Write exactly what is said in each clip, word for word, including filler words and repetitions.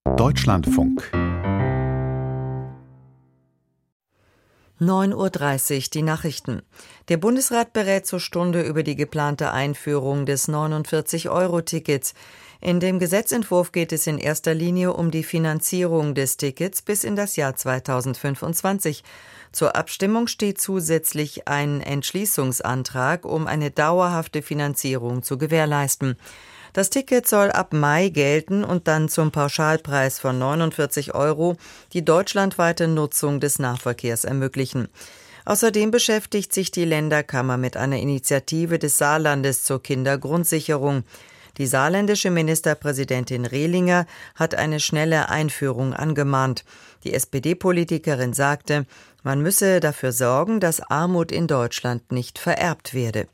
Deutschlandfunk. neun Uhr dreißig, die Nachrichten. Der Bundesrat berät zur Stunde über die geplante Einführung des neunundvierzig-Euro-Tickets. In dem Gesetzentwurf geht es in erster Linie um die Finanzierung des Tickets bis in das Jahr zweitausendfünfundzwanzig. Zur Abstimmung steht zusätzlich ein Entschließungsantrag, um eine dauerhafte Finanzierung zu gewährleisten. Das Ticket soll ab Mai gelten und dann zum Pauschalpreis von neunundvierzig Euro die deutschlandweite Nutzung des Nahverkehrs ermöglichen. Außerdem beschäftigt sich die Länderkammer mit einer Initiative des Saarlandes zur Kindergrundsicherung. Die saarländische Ministerpräsidentin Rehlinger hat eine schnelle Einführung angemahnt. Die S P D-Politikerin sagte, man müsse dafür sorgen, dass Armut in Deutschland nicht vererbt werde.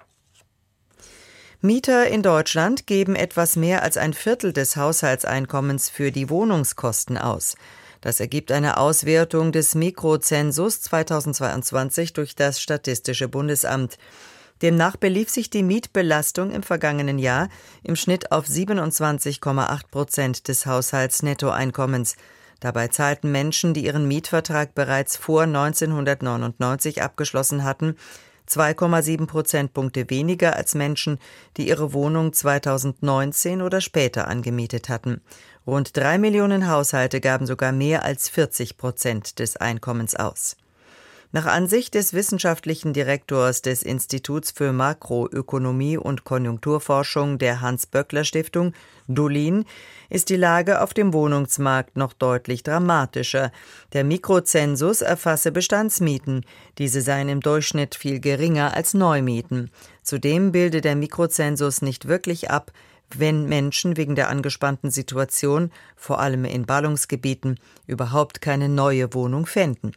Mieter in Deutschland geben etwas mehr als ein Viertel des Haushaltseinkommens für die Wohnungskosten aus. Das ergibt eine Auswertung des Mikrozensus zweitausendzweiundzwanzig durch das Statistische Bundesamt. Demnach belief sich die Mietbelastung im vergangenen Jahr im Schnitt auf siebenundzwanzig Komma acht Prozent des Haushaltsnettoeinkommens. Dabei zahlten Menschen, die ihren Mietvertrag bereits vor neunzehnhundertneunundneunzig abgeschlossen hatten, zwei Komma sieben Prozentpunkte weniger als Menschen, die ihre Wohnung zweitausendneunzehn oder später angemietet hatten. Rund drei Millionen Haushalte gaben sogar mehr als vierzig Prozent des Einkommens aus. Nach Ansicht des wissenschaftlichen Direktors des Instituts für Makroökonomie und Konjunkturforschung der Hans-Böckler-Stiftung, Dolin, ist die Lage auf dem Wohnungsmarkt noch deutlich dramatischer. Der Mikrozensus erfasse Bestandsmieten. Diese seien im Durchschnitt viel geringer als Neumieten. Zudem bilde der Mikrozensus nicht wirklich ab, wenn Menschen wegen der angespannten Situation, vor allem in Ballungsgebieten, überhaupt keine neue Wohnung fänden.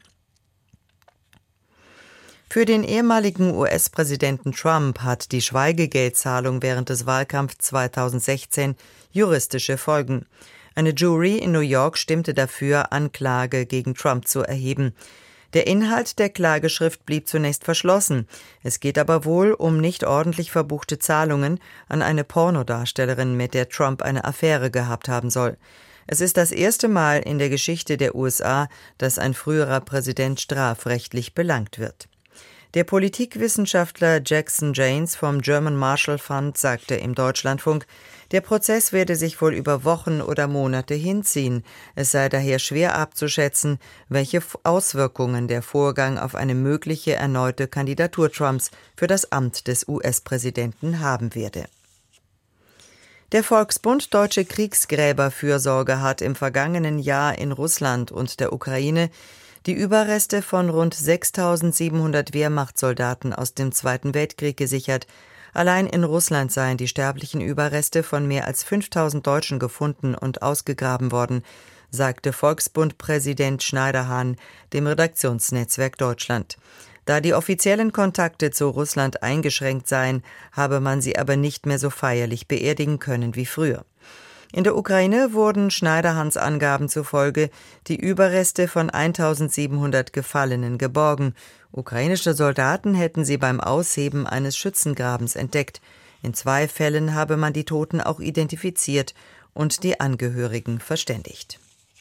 Für den ehemaligen U S-Präsidenten Trump hat die Schweigegeldzahlung während des Wahlkampfs zweitausendsechzehn juristische Folgen. Eine Jury in New York stimmte dafür, Anklage gegen Trump zu erheben. Der Inhalt der Klageschrift blieb zunächst verschlossen. Es geht aber wohl um nicht ordentlich verbuchte Zahlungen an eine Pornodarstellerin, mit der Trump eine Affäre gehabt haben soll. Es ist das erste Mal in der Geschichte der U S A, dass ein früherer Präsident strafrechtlich belangt wird. Der Politikwissenschaftler Jackson Jaynes vom German Marshall Fund sagte im Deutschlandfunk, der Prozess werde sich wohl über Wochen oder Monate hinziehen. Es sei daher schwer abzuschätzen, welche Auswirkungen der Vorgang auf eine mögliche erneute Kandidatur Trumps für das Amt des U S-Präsidenten haben werde. Der Volksbund Deutsche Kriegsgräberfürsorge hat im vergangenen Jahr in Russland und der Ukraine die Überreste von rund sechstausendsiebenhundert Wehrmachtssoldaten aus dem Zweiten Weltkrieg gesichert. Allein in Russland seien die sterblichen Überreste von mehr als fünftausend Deutschen gefunden und ausgegraben worden, sagte Volksbund-Präsident Schneiderhan dem Redaktionsnetzwerk Deutschland. Da die offiziellen Kontakte zu Russland eingeschränkt seien, habe man sie aber nicht mehr so feierlich beerdigen können wie früher. In der Ukraine wurden Schneiderhans Angaben zufolge die Überreste von eintausendsiebenhundert Gefallenen geborgen. Ukrainische Soldaten hätten sie beim Ausheben eines Schützengrabens entdeckt. In zwei Fällen habe man die Toten auch identifiziert und die Angehörigen verständigt.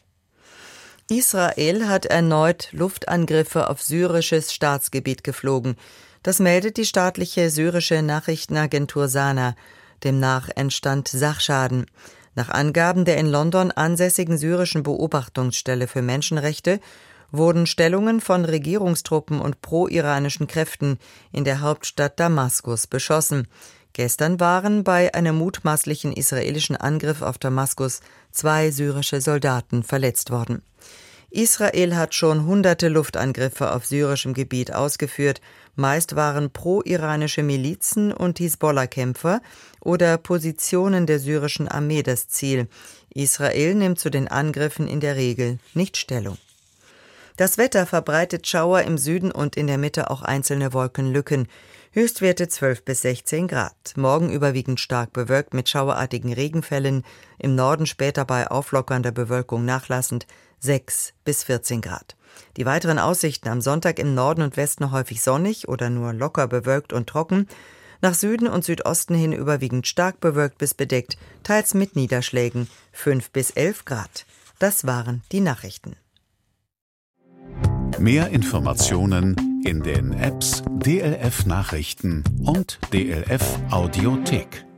Israel hat erneut Luftangriffe auf syrisches Staatsgebiet geflogen. Das meldet die staatliche syrische Nachrichtenagentur Sana. Demnach entstand Sachschaden. Nach Angaben der in London ansässigen syrischen Beobachtungsstelle für Menschenrechte wurden Stellungen von Regierungstruppen und pro-iranischen Kräften in der Hauptstadt Damaskus beschossen. Gestern waren bei einem mutmaßlichen israelischen Angriff auf Damaskus zwei syrische Soldaten verletzt worden. Israel hat schon hunderte Luftangriffe auf syrischem Gebiet ausgeführt. Meist waren pro-iranische Milizen und Hisbollah-Kämpfer oder Positionen der syrischen Armee das Ziel. Israel nimmt zu den Angriffen in der Regel nicht Stellung. Das Wetter verbreitet Schauer im Süden und in der Mitte auch einzelne Wolkenlücken. Höchstwerte zwölf bis sechzehn Grad. Morgen überwiegend stark bewölkt mit schauerartigen Regenfällen. Im Norden später bei auflockernder Bewölkung nachlassend sechs bis vierzehn Grad. Die weiteren Aussichten: am Sonntag im Norden und Westen häufig sonnig oder nur locker bewölkt und trocken. Nach Süden und Südosten hin überwiegend stark bewölkt bis bedeckt, teils mit Niederschlägen, fünf bis elf Grad. Das waren die Nachrichten. Mehr Informationen in den Apps D L F Nachrichten und D L F Audiothek.